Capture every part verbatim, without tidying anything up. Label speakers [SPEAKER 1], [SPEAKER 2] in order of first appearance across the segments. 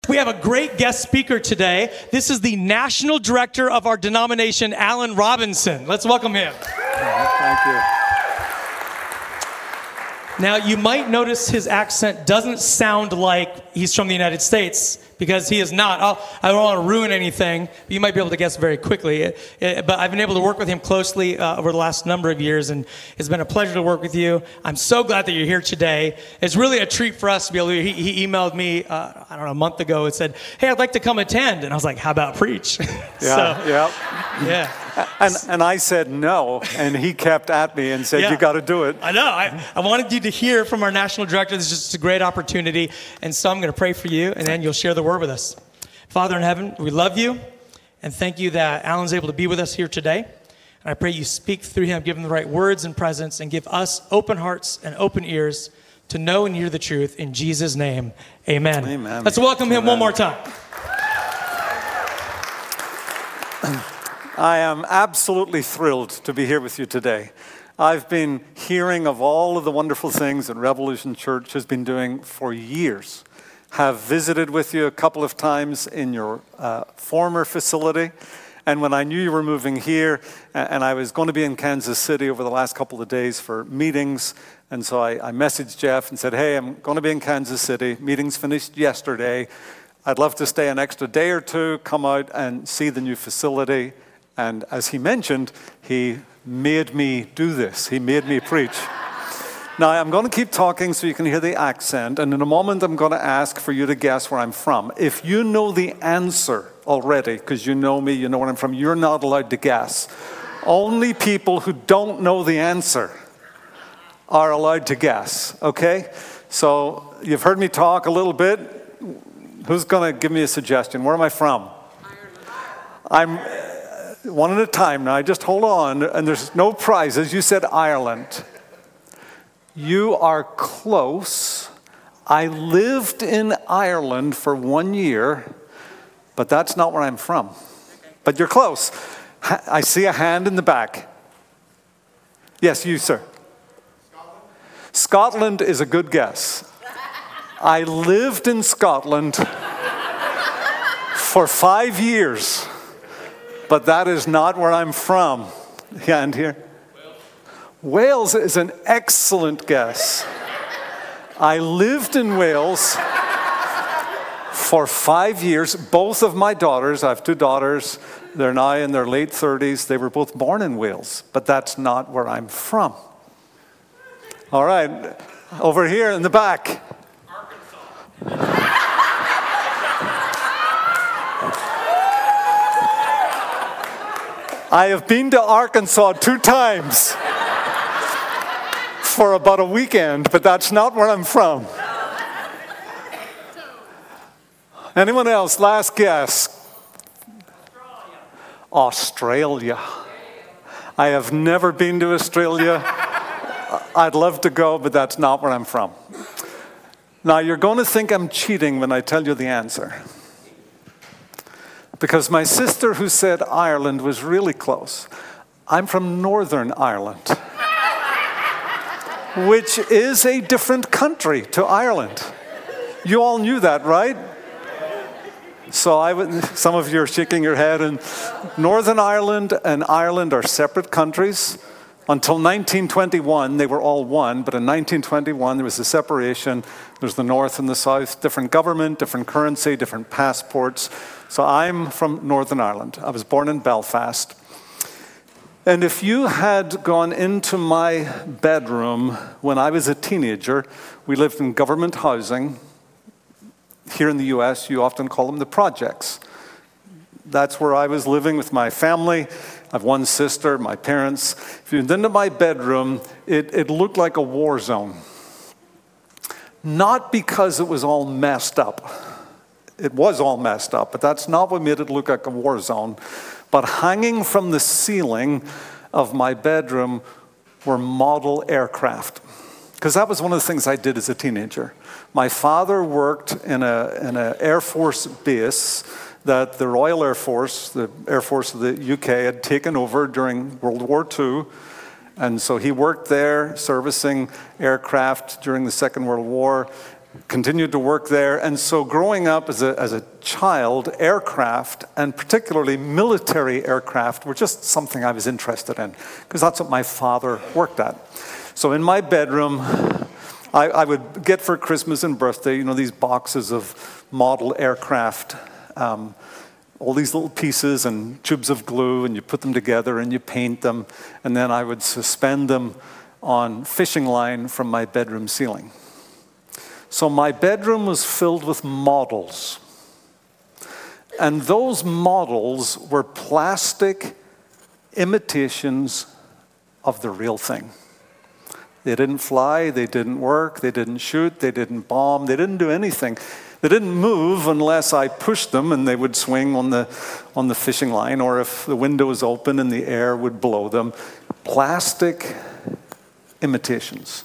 [SPEAKER 1] we have a great guest speaker today. This is the National Director of our denomination, Alan Robinson. Let's welcome him.
[SPEAKER 2] Thank you.
[SPEAKER 1] Now, you might notice his accent doesn't sound like he's from the United States, because he is not. I'll, I don't want to ruin anything, but you might be able to guess very quickly. It, it, but I've been able to work with him closely uh, over the last number of years, and it's been a pleasure to work with you. I'm so glad that you're here today. It's really a treat for us to be able to. He, he emailed me, uh, I don't know, a month ago and said, "Hey, I'd like to come attend." And I was like, "How about preach?"
[SPEAKER 2] Yeah,
[SPEAKER 1] so,
[SPEAKER 2] yeah.
[SPEAKER 1] Yeah.
[SPEAKER 2] And, and I said no, and he kept at me and said,
[SPEAKER 1] Yeah.
[SPEAKER 2] "You got to do it."
[SPEAKER 1] I know. I, I wanted you to hear from our national director. This is just a great opportunity. And so I'm going to pray for you, and then you'll share the word with us. Father in heaven, we love you, and thank you that Alan's able to be with us here today. And I pray you speak through him, give him the right words and presence, and give us open hearts and open ears to know and hear the truth. In Jesus' name, amen.
[SPEAKER 2] Amen.
[SPEAKER 1] Let's welcome him
[SPEAKER 2] Amen.
[SPEAKER 1] one more time.
[SPEAKER 2] I am absolutely thrilled to be here with you today. I've been hearing of all of the wonderful things that Revolution Church has been doing for years. Have visited with you a couple of times in your uh, former facility. And when I knew you were moving here, and I was going to be in Kansas City over the last couple of days for meetings, and so I, I messaged Jeff and said, "Hey, I'm going to be in Kansas City. Meetings finished yesterday. I'd love to stay an extra day or two, come out and see the new facility." And as he mentioned, he made me do this. He made me preach. Now, I'm going to keep talking so you can hear the accent, and in a moment I'm going to ask for you to guess where I'm from. If you know the answer already, because you know me, you know where I'm from, you're not allowed to guess. Only people who don't know the answer are allowed to guess, okay? So you've heard me talk a little bit. Who's going to give me a suggestion? Where am I from? I'm one at a time now. Just hold on, and there's no prizes. You said Ireland. You are close. I lived in Ireland for one year, but that's not where I'm from. But you're close. I see a hand in the back. Yes, you, sir. Scotland? Scotland is a good guess. I lived in Scotland for five years, but that is not where I'm from. Hand here. Wales is an excellent guess. I lived in Wales for five years. Both of my daughters, I have two daughters, they're now in their late thirties. They were both born in Wales, but that's not where I'm from. All right, over here in the back. Arkansas. I have been to Arkansas two times. For about a weekend, but that's not where I'm from. Anyone else? Last guess. Australia. Australia. I have never been to Australia. I'd love to go, but that's not where I'm from. Now, you're going to think I'm cheating when I tell you the answer. Because my sister who said Ireland was really close. I'm from Northern Ireland, which is a different country to Ireland. You all knew that, right? So I would, some of you are shaking your head. And Northern Ireland and Ireland are separate countries. Until nineteen twenty-one, they were all one. But in nineteen twenty-one, there was a separation. There's the North and the South, different government, different currency, different passports. So I'm from Northern Ireland. I was born in Belfast. And if you had gone into my bedroom when I was a teenager, we lived in government housing. Here in the U S, you often call them the projects. That's where I was living with my family. I have one sister, my parents. If you went into my bedroom, it, it looked like a war zone. Not because it was all messed up. It was all messed up, but that's not what made it look like a war zone. But hanging from the ceiling of my bedroom were model aircraft. Because that was one of the things I did as a teenager. My father worked in a in an Air Force base that the Royal Air Force, the Air Force of the U K, had taken over during World War Two. And so he worked there servicing aircraft during the Second World War. continued to work there. And so growing up as a, as a child, aircraft, and particularly military aircraft, were just something I was interested in, because that's what my father worked at. So in my bedroom, I, I would get for Christmas and birthday, you know, these boxes of model aircraft, um, all these little pieces and tubes of glue, and you put them together and you paint them, and then I would suspend them on fishing line from my bedroom ceiling. So my bedroom was filled with models. And those models were plastic imitations of the real thing. They didn't fly, they didn't work, they didn't shoot, they didn't bomb, they didn't do anything. They didn't move unless I pushed them and they would swing on the, on the fishing line, or if the window was open and the air would blow them. Plastic imitations.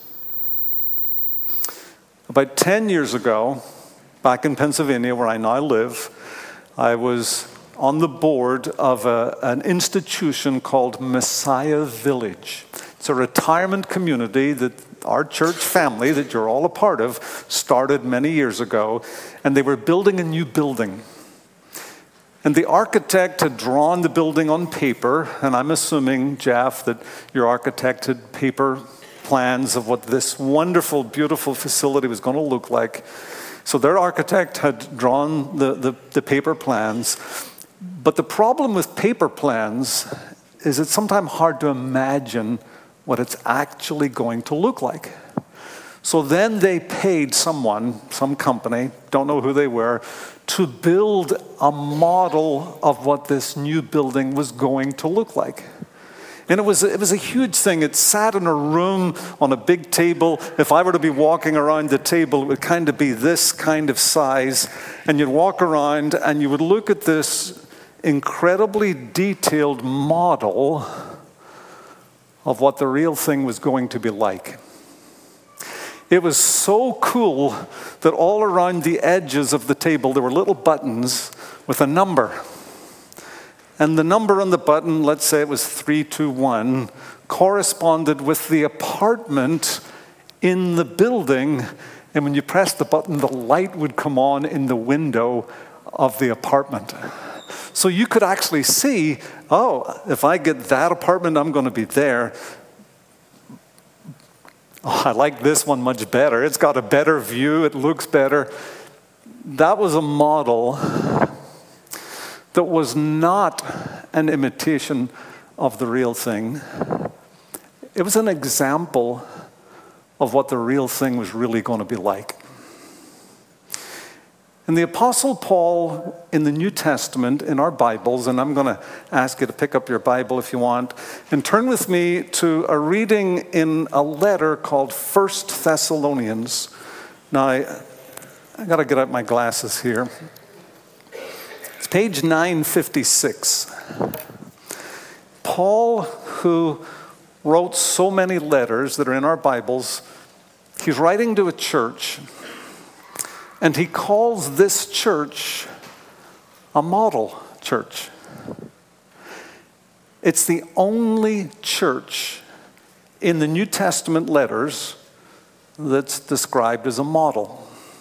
[SPEAKER 2] About ten years ago, back in Pennsylvania, where I now live, I was on the board of a, an institution called Messiah Village. It's a retirement community that our church family, that you're all a part of, started many years ago, and they were building a new building. And the architect had drawn the building on paper, and I'm assuming, Jeff, that your architect had paper plans of what this wonderful, beautiful facility was going to look like. So their architect had drawn the, the, the paper plans. But the problem with paper plans is it's sometimes hard to imagine what it's actually going to look like. So then they paid someone, some company, don't know who they were, to build a model of what this new building was going to look like. And it was, it was a huge thing. It sat in a room on a big table. If I were to be walking around the table, it would kind of be this kind of size. And you'd walk around and you would look at this incredibly detailed model of what the real thing was going to be like. It was so cool that all around the edges of the table there were little buttons with a number. And the number on the button, let's say it was three two one, corresponded with the apartment in the building. And when you pressed the button, the light would come on in the window of the apartment. So you could actually see, oh, if I get that apartment, I'm going to be there. Oh, I like this one much better. It's got a better view. It looks better. That was a model that was not an imitation of the real thing. It was an example of what the real thing was really going to be like. And the Apostle Paul in the New Testament, in our Bibles, and I'm going to ask you to pick up your Bible if you want, and turn with me to a reading in a letter called First Thessalonians. Now, I, I got to get out my glasses here. It's page nine fifty-six. Paul, who wrote so many letters that are in our Bibles, he's writing to a church, and he calls this church a model church. It's the only church in the New Testament letters that's described as a model.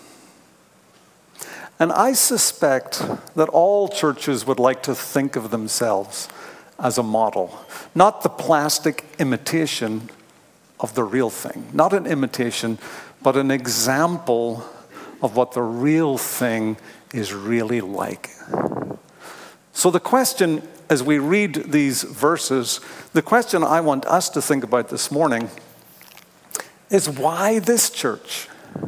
[SPEAKER 2] And I suspect that all churches would like to think of themselves as a model, not the plastic imitation of the real thing, not an imitation, but an example of what the real thing is really like. So the question, as we read these verses, the question I want us to think about this morning is, why this church?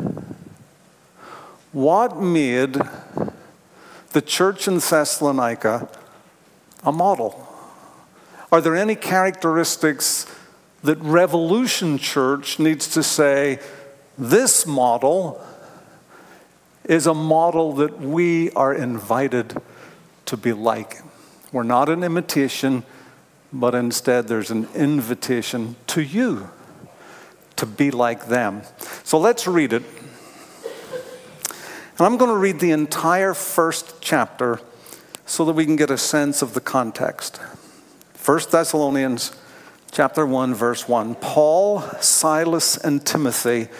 [SPEAKER 2] What made the church in Thessalonica a model? Are there any characteristics that Revolution Church needs to say, this model is a model that we are invited to be like? We're not an imitation, but instead there's an invitation to you to be like them. So let's read it. And I'm going to read the entire first chapter so that we can get a sense of the context. First Thessalonians chapter one, verse one. Paul, Silas, and Timothy,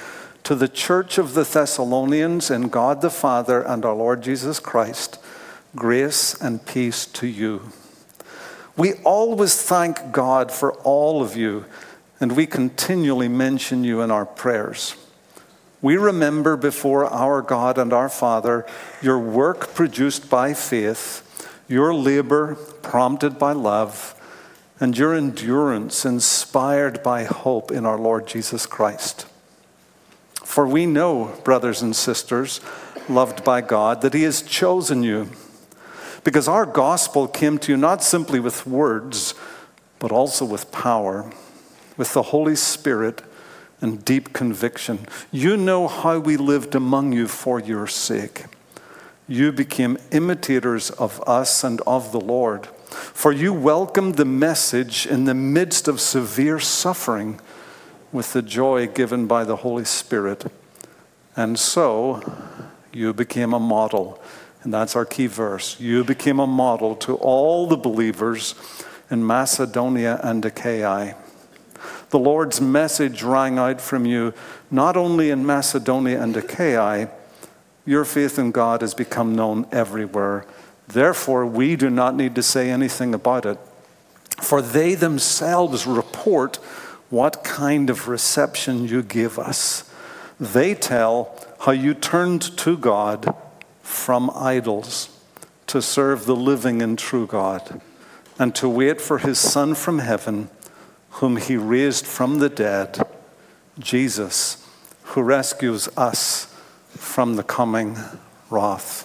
[SPEAKER 2] to the church of the Thessalonians in God the Father and our Lord Jesus Christ, grace and peace to you. We always thank God for all of you, and we continually mention you in our prayers. We remember before our God and our Father your work produced by faith, your labor prompted by love, and your endurance inspired by hope in our Lord Jesus Christ. For we know, brothers and sisters, loved by God, that he has chosen you, because our gospel came to you not simply with words, but also with power, with the Holy Spirit and deep conviction. You know how we lived among you for your sake. You became imitators of us and of the Lord, for you welcomed the message in the midst of severe suffering with the joy given by the Holy Spirit. And so you became a model. And that's our key verse. You became a model to all the believers in Macedonia and Achaia. The Lord's message rang out from you, not only in Macedonia and Achaia. Your faith in God has become known everywhere. Therefore, we do not need to say anything about it, for they themselves report what kind of reception you gave us. They tell how you turned to God from idols to serve the living and true God, and to wait for his Son from heaven, whom he raised from the dead, Jesus, who rescues us from the coming wrath.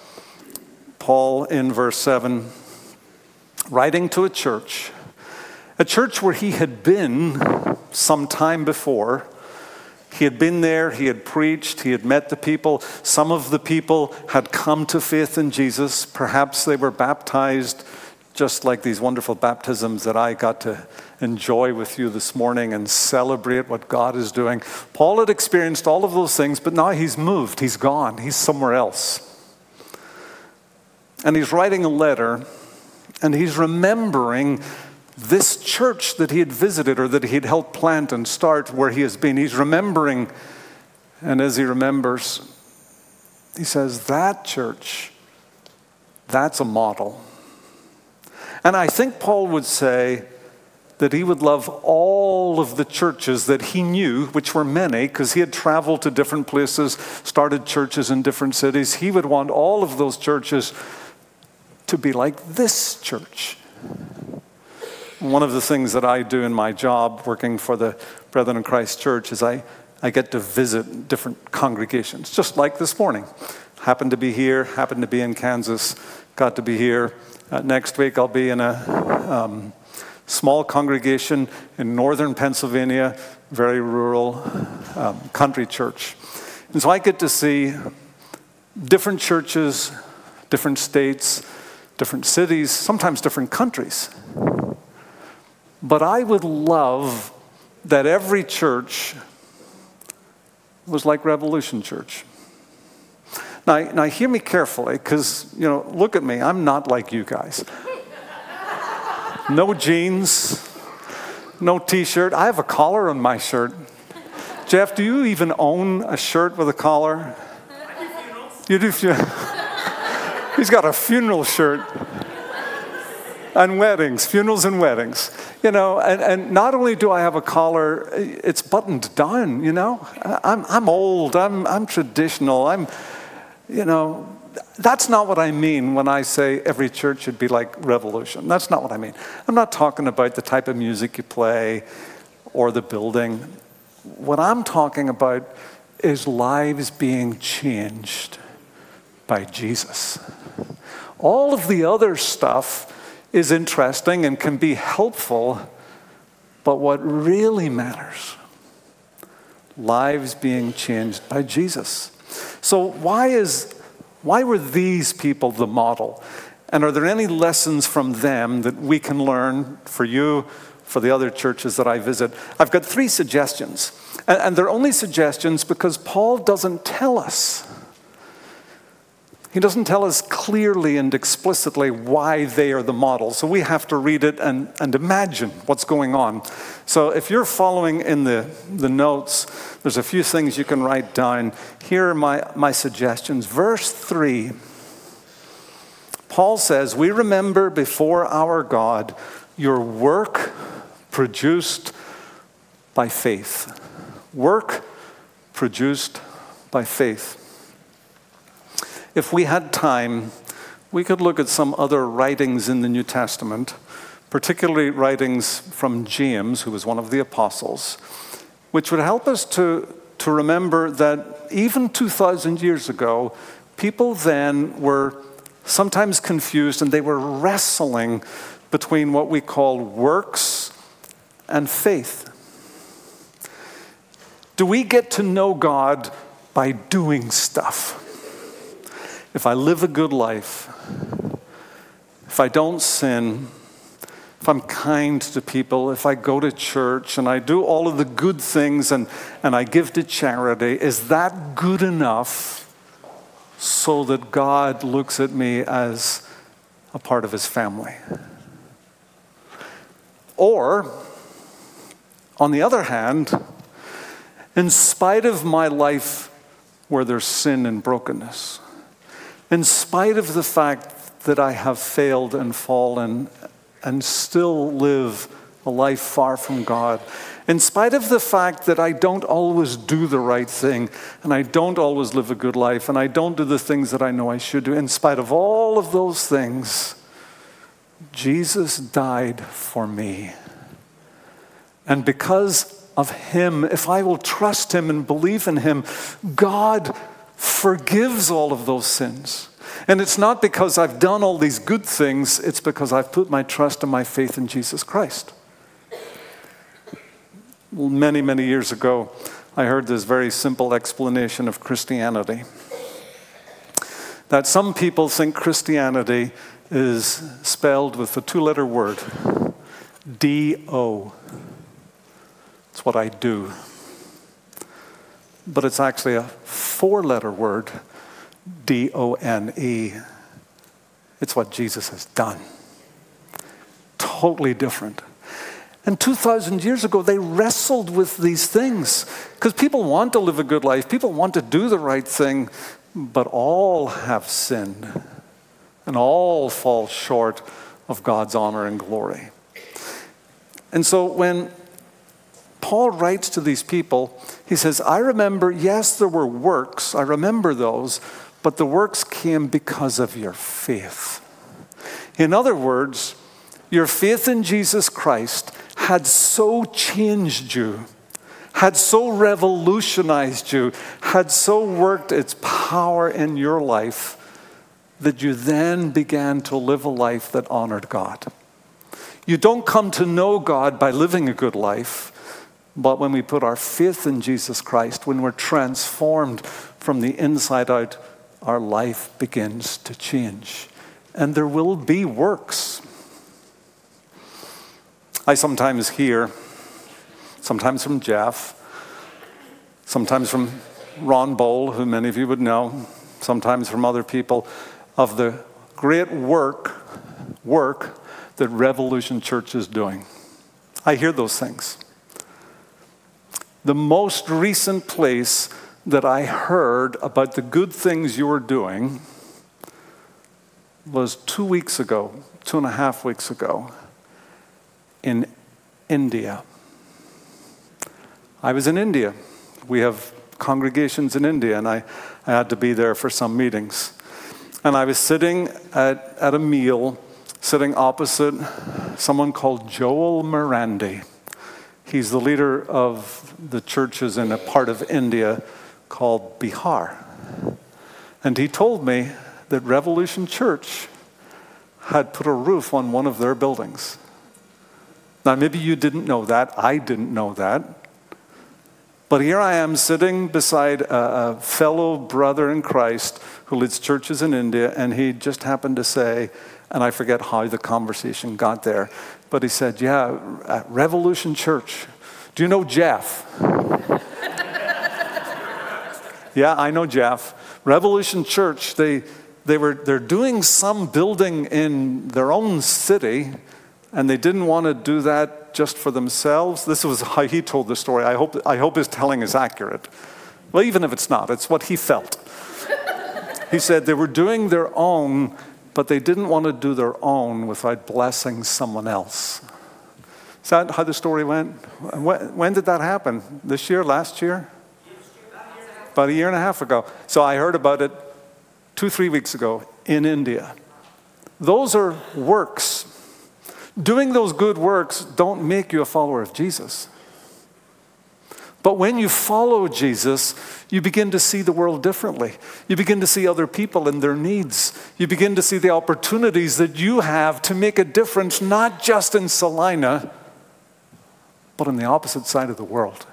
[SPEAKER 2] Paul, in verse seven, writing to a church, a church where he had been some time before. He had been there, he had preached, he had met the people. Some of the people had come to faith in Jesus. Perhaps they were baptized, just like these wonderful baptisms that I got to enjoy with you this morning and celebrate what God is doing. Paul had experienced all of those things, but now he's moved, he's gone, he's somewhere else. And he's writing a letter, and he's remembering this church that he had visited or that he had helped plant and start where he has been. He's remembering, and as he remembers, he says, that church, that's a model. And I think Paul would say that he would love all of the churches that he knew, which were many, because he had traveled to different places, started churches in different cities. He would want all of those churches to be like this church. One of the things that I do in my job working for the Brethren in Christ Church is I, I get to visit different congregations, just like this morning. Happened to be here, happened to be in Kansas, got to be here. Uh, next week I'll be in a um, small congregation in northern Pennsylvania, very rural um, country church. And so I get to see different churches, different states, different cities, sometimes different countries. But I would love that every church was like Revolution Church. Now, now hear me carefully, because, you know, look at me. I'm not like you guys. No jeans, no T-shirt. I have a collar on my shirt. Jeff, do you even own a shirt with a collar?
[SPEAKER 3] I do funerals.
[SPEAKER 2] You do funerals. He's got a funeral shirt. And weddings, funerals and weddings. You know, and, and not only do I have a collar, it's buttoned down, you know. I'm I'm old, I'm I'm traditional, I'm, you know, that's not what I mean when I say every church should be like Revolution. That's not what I mean. I'm not talking about the type of music you play or the building. What I'm talking about is lives being changed by Jesus. All of the other stuff is interesting and can be helpful, but what really matters, lives being changed by Jesus. So why is why were these people the model? And are there any lessons from them that we can learn for you, for the other churches that I visit? I've got three suggestions, and they're only suggestions because Paul doesn't tell us. He doesn't tell us clearly and explicitly why they are the model. So we have to read it and, and imagine what's going on. So if you're following in the, the notes, there's a few things you can write down. Here are my, my suggestions. Verse three, Paul says, we remember before our God your work produced by faith. Work produced by faith. If we had time, we could look at some other writings in the New Testament, particularly writings from James, who was one of the apostles, which would help us to, to remember that even two thousand years ago, people then were sometimes confused and they were wrestling between what we call works and faith. Do we get to know God by doing stuff? If I live a good life, if I don't sin, if I'm kind to people, if I go to church and I do all of the good things and, and I give to charity, is that good enough so that God looks at me as a part of his family? Or, on the other hand, in spite of my life where there's sin and brokenness, in spite of the fact that I have failed and fallen and still live a life far from God, in spite of the fact that I don't always do the right thing and I don't always live a good life and I don't do the things that I know I should do, in spite of all of those things, Jesus died for me. And because of him, if I will trust him and believe in him, God forgives all of those sins. And it's not because I've done all these good things, it's because I've put my trust and my faith in Jesus Christ. Many, many years ago, I heard this very simple explanation of Christianity. That some people think Christianity is spelled with a two-letter word, D O. It's what I do. But it's actually a four-letter word, D O N E. It's what Jesus has done. Totally different. And two thousand years ago, they wrestled with these things because people want to live a good life. People want to do the right thing, but all have sinned and all fall short of God's honor and glory. And so when Paul writes to these people, he says, I remember, yes, there were works. I remember those, but the works came because of your faith. In other words, your faith in Jesus Christ had so changed you, had so revolutionized you, had so worked its power in your life that you then began to live a life that honored God. You don't come to know God by living a good life, but when we put our faith in Jesus Christ, when we're transformed from the inside out, our life begins to change. And there will be works. I sometimes hear, sometimes from Jeff, sometimes from Ron Bowl, who many of you would know, sometimes from other people, of the great work, work that Revolution Church is doing. I hear those things. The most recent place that I heard about the good things you were doing was two weeks ago, two and a half weeks ago, in India. I was in India. We have congregations in India, and I, I had to be there for some meetings. And I was sitting at, at a meal, sitting opposite someone called Joel Morandi. He's the leader of the churches in a part of India called Bihar. And he told me that Revolution Church had put a roof on one of their buildings. Now, maybe you didn't know that. I didn't know that. But here I am sitting beside a, a fellow brother in Christ who leads churches in India, and he just happened to say, and I forget how the conversation got there, but he said, yeah, at Revolution Church. Do you know Jeff? Yeah, I know Jeff. Revolution Church, they they were, they're doing some building in their own city, and they didn't want to do that just for themselves. This was how he told the story. I hope, I hope his telling is accurate. Well, even if it's not, it's what he felt. He said they were doing their own, but they didn't want to do their own without blessing someone else. Is that how the story went? When, when did that happen? This year, last year? About a year and a half ago. So I heard about it two, three weeks ago in India. Those are works. Doing those good works don't make you a follower of Jesus. But when you follow Jesus, you begin to see the world differently. You begin to see other people and their needs. You begin to see the opportunities that you have to make a difference, not just in Salina, but on the opposite side of the world.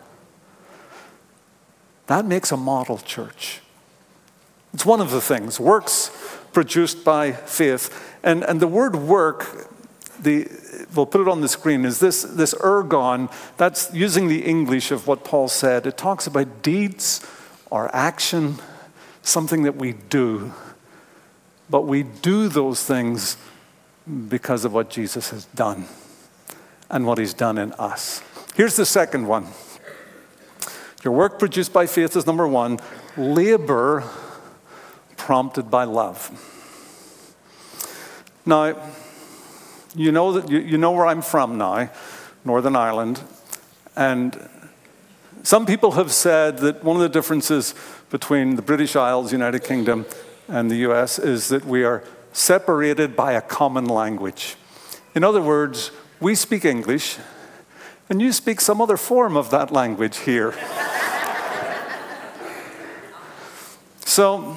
[SPEAKER 2] That makes a model church. It's one of the things, works produced by faith. And, and the word work, the, we'll put it on the screen, is this, this ergon, that's using the English of what Paul said. It talks about deeds or action, something that we do. But we do those things because of what Jesus has done and what he's done in us. Here's the second one. Your work produced by faith is number one. Labor prompted by love. Now, you know that you, you know where I'm from now, Northern Ireland, and some people have said that one of the differences between the British Isles, United Kingdom, and the U S is that we are separated by a common language. In other words, we speak English, and you speak some other form of that language here. So,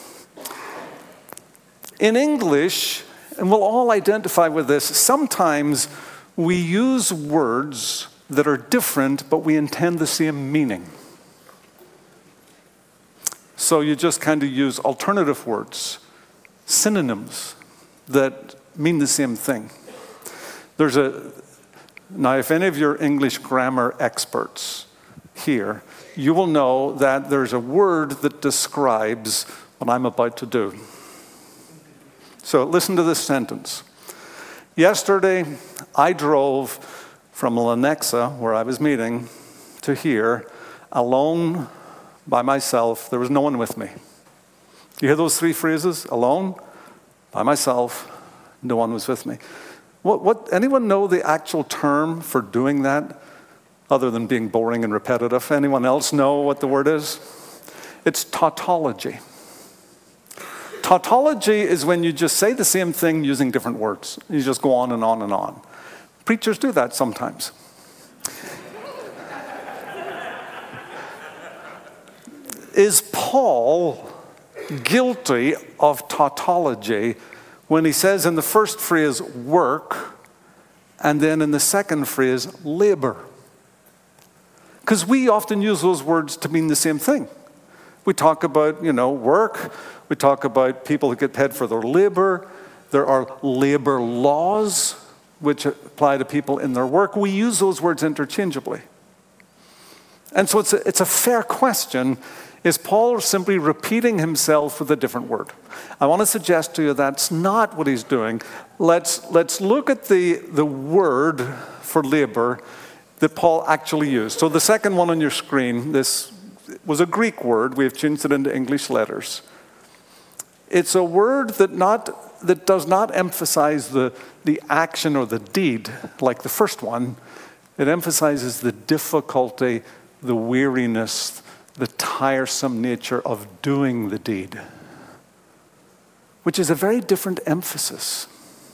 [SPEAKER 2] in English, and we'll all identify with this, sometimes we use words that are different, but we intend the same meaning. So you just kind of use alternative words, synonyms that mean the same thing. There's a, now if any of your English grammar experts here, you will know that there's a word that describes what I'm about to do. So listen to this sentence. Yesterday, I drove from Lenexa, where I was meeting, to here, alone, by myself. There was no one with me. You hear those three phrases? Alone, by myself, no one was with me. What, what, anyone know the actual term for doing that, other than being boring and repetitive? Anyone else know what the word is? It's tautology. Tautology is when you just say the same thing using different words. You just go on and on and on. Preachers do that sometimes. Is Paul guilty of tautology when he says in the first phrase, work, and then in the second phrase, labor? Because we often use those words to mean the same thing. We talk about, you know, work. We talk about people who get paid for their labor. There are labor laws which apply to people in their work. We use those words interchangeably. And so it's a, it's a fair question. Is Paul simply repeating himself with a different word? I want to suggest to you that's not what he's doing. Let's, let's look at the, the word for labor that Paul actually used. So the second one on your screen, this was a Greek word. We have changed it into English letters. It's a word that not that does not emphasize the, the action or the deed like the first one. It emphasizes the difficulty, the weariness, the tiresome nature of doing the deed, which is a very different emphasis.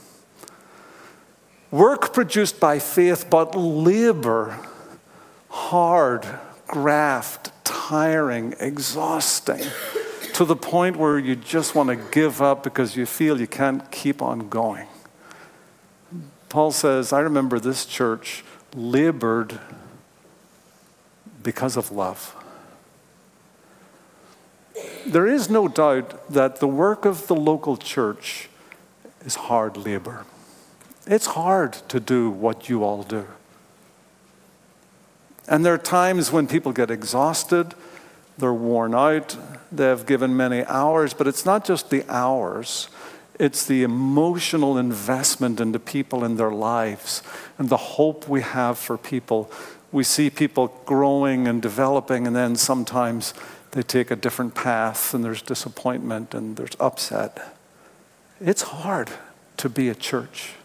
[SPEAKER 2] Work produced by faith, but labor, hard, graft, tiring, exhausting, to the point where you just want to give up because you feel you can't keep on going. Paul says, I remember this church labored because of love. There is no doubt that the work of the local church is hard labor. It's hard to do what you all do. And there are times when people get exhausted, they're worn out, they've given many hours, but it's not just the hours, it's the emotional investment into people in their lives and the hope we have for people. We see people growing and developing, and then sometimes they take a different path, and there's disappointment and there's upset. It's hard to be a church.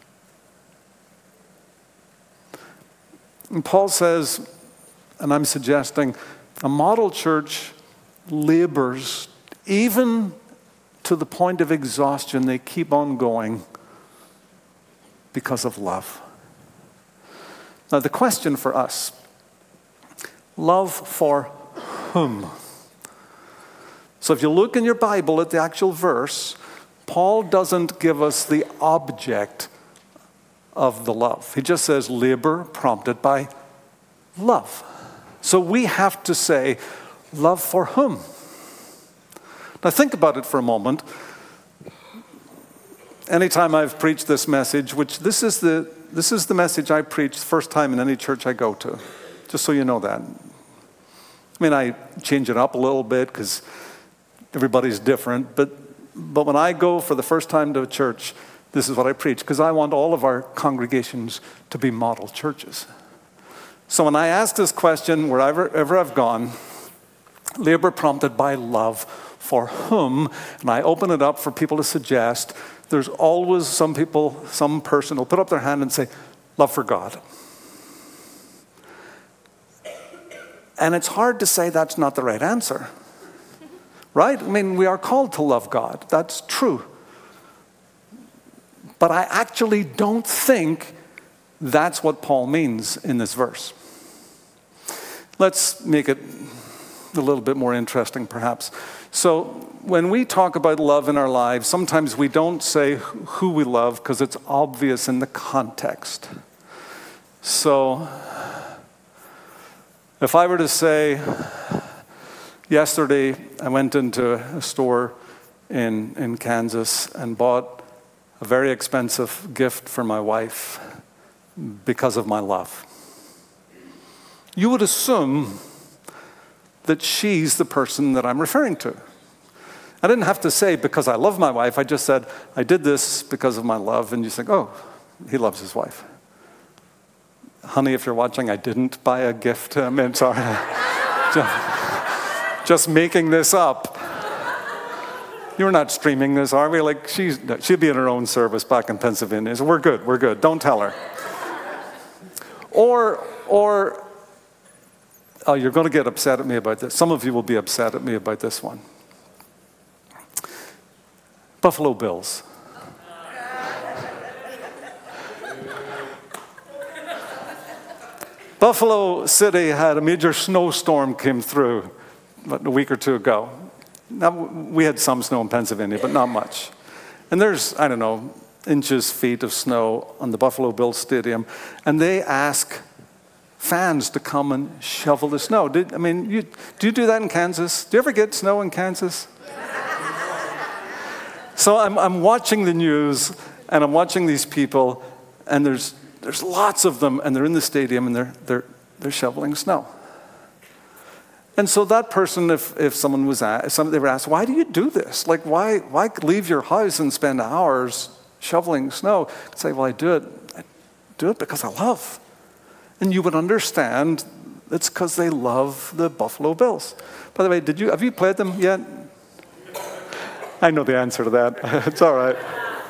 [SPEAKER 2] And Paul says, and I'm suggesting, a model church labors even to the point of exhaustion. They keep on going because of love. Now, the question for us, love for whom? So if you look in your Bible at the actual verse, Paul doesn't give us the object of the love. He just says labor prompted by love. So we have to say, love for whom? Now think about it for a moment. Anytime I've preached this message, which this is the this is the message I preach the first time in any church I go to, just so you know that. I mean, I change it up a little bit because everybody's different, but but when I go for the first time to a church, this is what I preach, because I want all of our congregations to be model churches. So when I ask this question, wherever ever I've gone, labor prompted by love for whom, and I open it up for people to suggest, there's always some people, some person will put up their hand and say, love for God. And it's hard to say that's not the right answer. Right? I mean, we are called to love God. That's true. But I actually don't think that's what Paul means in this verse. Let's make it a little bit more interesting, perhaps. So when we talk about love in our lives, sometimes we don't say who we love because it's obvious in the context. So if I were to say, yesterday I went into a store in, in Kansas and bought a very expensive gift for my wife because of my love. You would assume that she's the person that I'm referring to. I didn't have to say because I love my wife. I just said, I did this because of my love. And you think, oh, he loves his wife. Honey, if you're watching, I didn't buy a gift. I mean, sorry. just, just making this up. You're not streaming this, are we? Like, she's, she'll be in her own service back in Pennsylvania. So we're good, we're good. Don't tell her. Or, or, oh, you're going to get upset at me about this. Some of you will be upset at me about this one. Buffalo Bills. Buffalo City had a major snowstorm came through about a week or two ago. Now, we had some snow in Pennsylvania, but not much. And there's, I don't know, inches, feet of snow on the Buffalo Bills Stadium. And they ask fans to come and shovel the snow. Did, I mean, you, do you do that in Kansas? Do you ever get snow in Kansas? So I'm, I'm watching the news, and I'm watching these people, and there's there's lots of them, and they're in the stadium, and they're they're they're shoveling snow. And so that person, if if someone was asked, if somebody, they were asked, why do you do this? Like, why why leave your house and spend hours shoveling snow? I'd say, well, I do it, I do it because I love. And you would understand it's because they love the Buffalo Bills. By the way, did you have you played them yet? I know the answer to that. It's all right.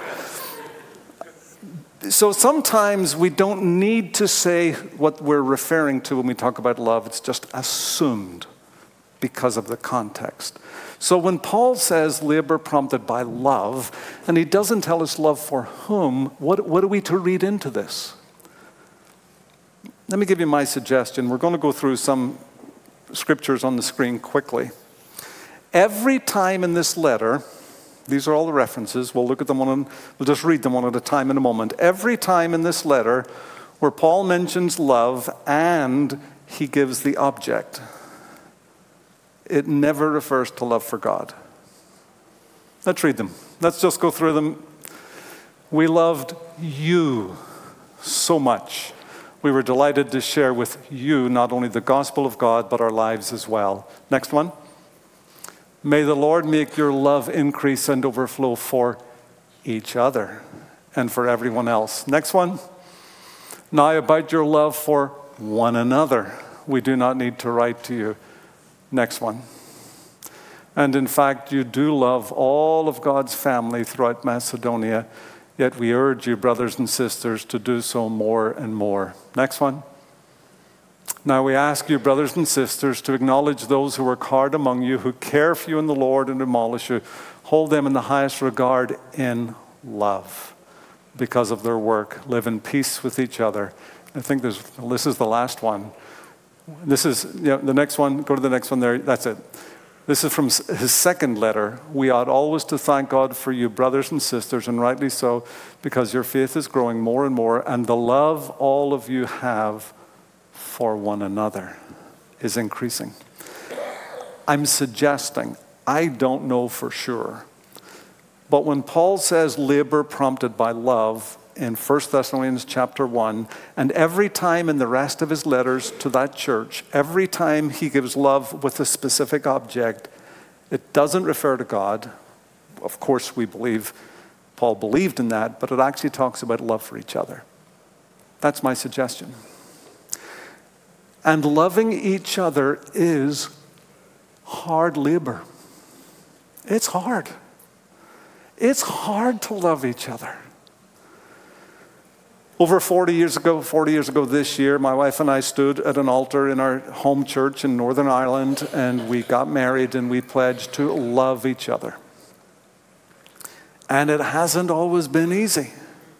[SPEAKER 2] So sometimes we don't need to say what we're referring to when we talk about love. It's just assumed because of the context. So when Paul says labor prompted by love, and he doesn't tell us love for whom, what, what are we to read into this? Let me give you my suggestion. We're going to go through some scriptures on the screen quickly. Every time in this letter, these are all the references. We'll look at them one and we'll just read them one at a time in a moment. Every time in this letter where Paul mentions love and he gives the object, it never refers to love for God. Let's read them. Let's just go through them. We loved you so much. We were delighted to share with you not only the gospel of God, but our lives as well. Next one. May the Lord make your love increase and overflow for each other and for everyone else. Next one. Now about your love for one another. We do not need to write to you. Next one. And in fact, you do love all of God's family throughout Macedonia, yet we urge you, brothers and sisters, to do so more and more. Next one. Now we ask you, brothers and sisters, to acknowledge those who work hard among you, who care for you in the Lord and admonish you. Hold them in the highest regard in love because of their work. Live in peace with each other. I think there's, this is the last one. This is, yeah, the next one, go to the next one there, that's it. This is from his second letter. We ought always to thank God for you, brothers and sisters, and rightly so, because your faith is growing more and more, and the love all of you have for one another is increasing. I'm suggesting, I don't know for sure, but when Paul says labor prompted by love in First Thessalonians chapter one, and every time in the rest of his letters to that church, every time he gives love with a specific object, it doesn't refer to God. Of course, we believe Paul believed in that, but it actually talks about love for each other. That's my suggestion. And loving each other is hard labor. It's hard. It's hard to love each other. Over forty years ago, forty years ago this year, my wife and I stood at an altar in our home church in Northern Ireland, and we got married and we pledged to love each other. And it hasn't always been easy.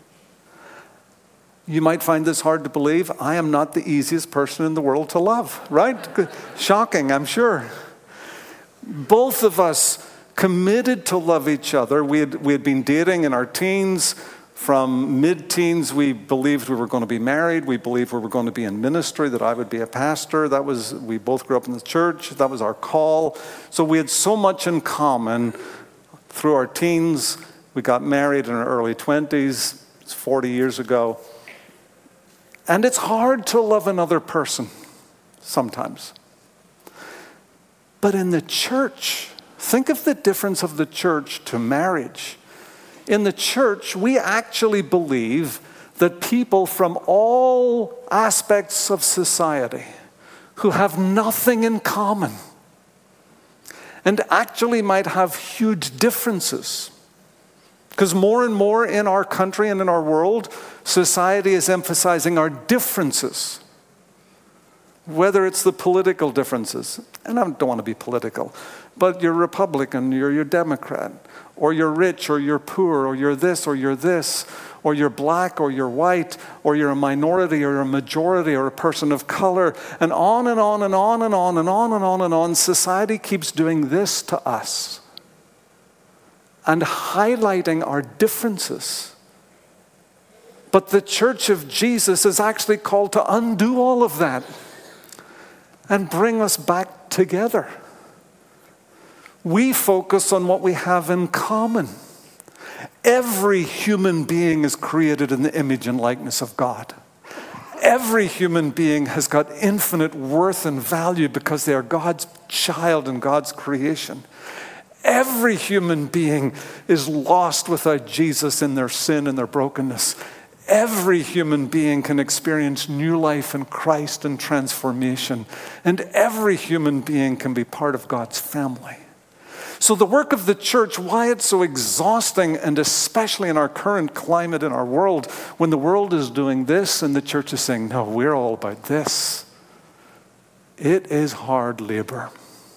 [SPEAKER 2] You might find this hard to believe. I am not the easiest person in the world to love, right? Shocking, I'm sure. Both of us committed to love each other. We had, we had been dating in our teens. From mid-teens, we believed we were going to be married. We believed we were going to be in ministry, that I would be a pastor. That was, we both grew up in the church. That was our call. So we had so much in common through our teens. We got married in our early twenties. It's forty years ago. And it's hard to love another person sometimes. But in the church, think of the difference of the church to marriage. In the church, we actually believe that people from all aspects of society who have nothing in common and actually might have huge differences. Because more and more in our country and in our world, society is emphasizing our differences. Whether it's the political differences, and I don't want to be political, but you're Republican, you're, you're Democrat, or you're rich, or you're poor, or you're this, or you're this, or you're black, or you're white, or you're a minority, or you're a majority, or a person of color, and on and on and on and on and on and on and on. Society keeps doing this to us and highlighting our differences. But the Church of Jesus is actually called to undo all of that and bring us back together. We focus on what we have in common. Every human being is created in the image and likeness of God. Every human being has got infinite worth and value because they are God's child and God's creation. Every human being is lost without Jesus in their sin and their brokenness. Every human being can experience new life in Christ and transformation. And every human being can be part of God's family. So the work of the church, why it's so exhausting, and especially in our current climate in our world, when the world is doing this and the church is saying, no, we're all about this. It is hard labor.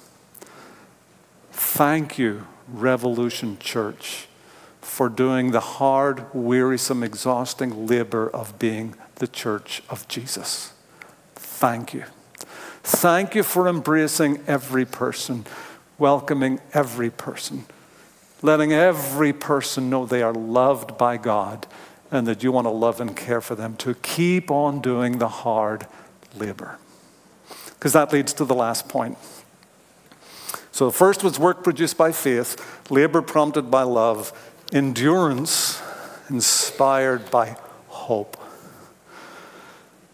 [SPEAKER 2] Thank you, Revolution Church, for doing the hard, wearisome, exhausting labor of being the church of Jesus. Thank you. Thank you for embracing every person, welcoming every person, letting every person know they are loved by God and that you want to love and care for them, to keep on doing the hard labor. Because that leads to the last point. So the first was work produced by faith, labor prompted by love, endurance inspired by hope.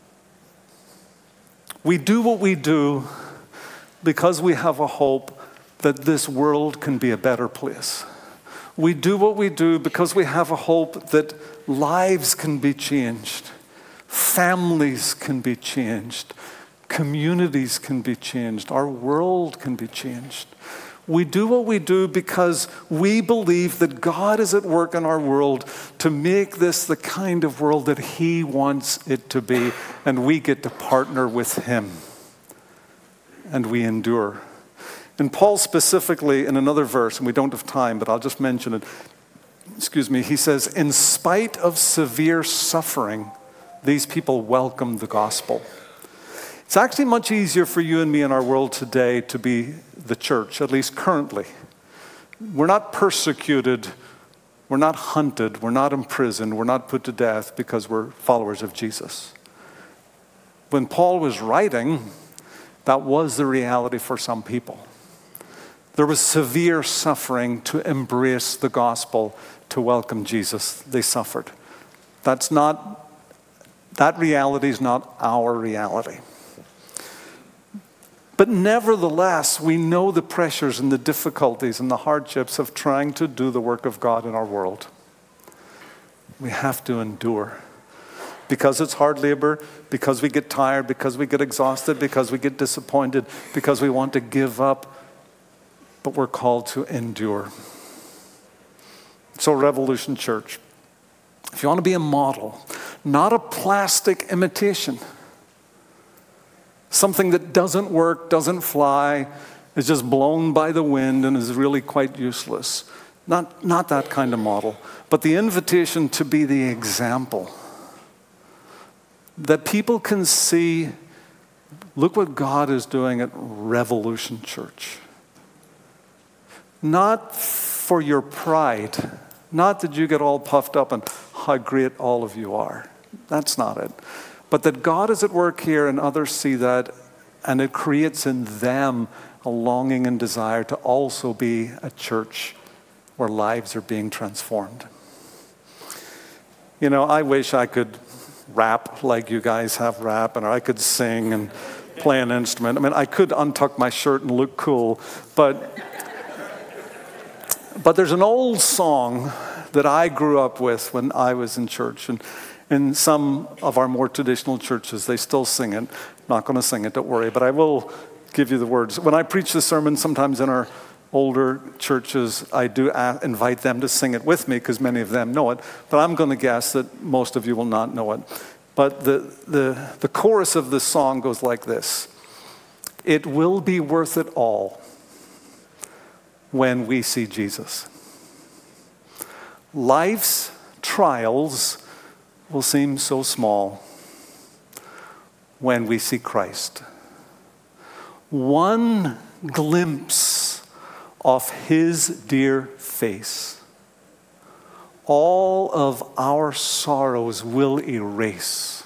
[SPEAKER 2] We do what we do because we have a hope that this world can be a better place. We do what we do because we have a hope that lives can be changed, families can be changed, communities can be changed, our world can be changed. We do what we do because we believe that God is at work in our world to make this the kind of world that He wants it to be, and we get to partner with Him, and we endure. And Paul specifically, in another verse, and we don't have time, but I'll just mention it, excuse me, he says, in spite of severe suffering, these people welcomed the gospel. It's actually much easier for you and me in our world today to be the church, at least currently. We're not persecuted, we're not hunted, we're not imprisoned, we're not put to death because we're followers of Jesus. When Paul was writing, that was the reality for some people. There was severe suffering to embrace the gospel, to welcome Jesus. They suffered. That's not, that reality is not our reality. But nevertheless, we know the pressures and the difficulties and the hardships of trying to do the work of God in our world. We have to endure. Because it's hard labor, because we get tired, because we get exhausted, because we get disappointed, because we want to give up. But we're called to endure. So Revolution Church, if you want to be a model, not a plastic imitation, something that doesn't work, doesn't fly, is just blown by the wind and is really quite useless. Not, not that kind of model, but the invitation to be the example. That people can see, look what God is doing at Revolution Church. Not for your pride, not that you get all puffed up and how great all of you are. That's not it. But that God is at work here and others see that, and it creates in them a longing and desire to also be a church where lives are being transformed. You know, I wish I could rap like you guys have rap, and I could sing and play an instrument. I mean, I could untuck my shirt and look cool, but but there's an old song that I grew up with when I was in church, and in some of our more traditional churches, they still sing it. I'm not going to sing it, don't worry, but I will give you the words. When I preach the sermon, sometimes in our older churches, I do invite them to sing it with me because many of them know it, but I'm going to guess that most of you will not know it. But the, the, the chorus of this song goes like this: it will be worth it all when we see Jesus. Life's trials will seem so small when we see Christ. One glimpse of His dear face, all of our sorrows will erase.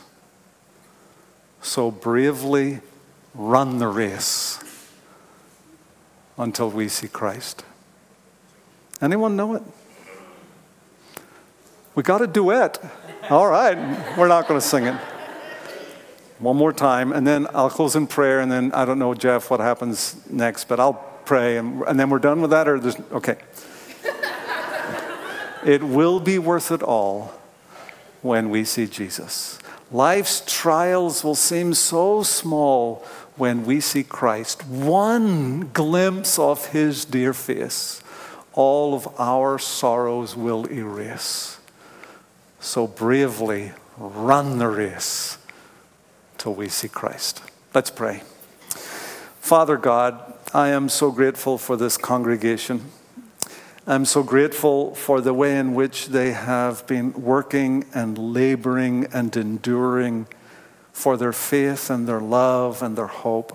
[SPEAKER 2] So bravely run the race until we see Christ. Anyone know it? We got a duet. All right, we're not going to sing it. One more time, and then I'll close in prayer, and then I don't know, Jeff, what happens next, but I'll pray, and, and then we're done with that, or there's, okay. It will be worth it all when we see Jesus. Life's trials will seem so small when we see Christ. One glimpse of His dear face, all of our sorrows will erase. So bravely run the race till we see Christ. Let's pray. Father God, I am so grateful for this congregation. I'm so grateful for the way in which they have been working and laboring and enduring for their faith and their love and their hope.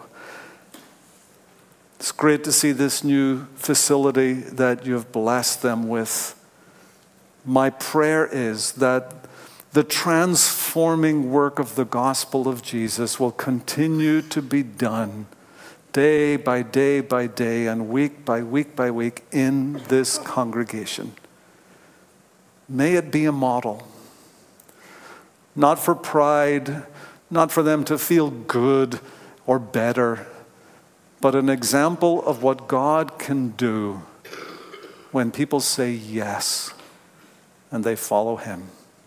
[SPEAKER 2] It's great to see this new facility that you've blessed them with. My prayer is that the transforming work of the gospel of Jesus will continue to be done day by day by day and week by week by week in this congregation. May it be a model, not for pride, not for them to feel good or better, but an example of what God can do when people say yes and they follow him.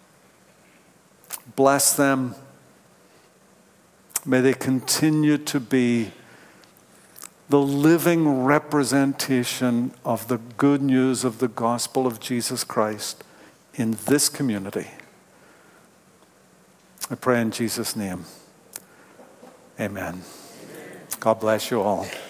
[SPEAKER 2] Bless them. May they continue to be the living representation of the good news of the gospel of Jesus Christ in this community. I pray in Jesus' name. Amen. God bless you all.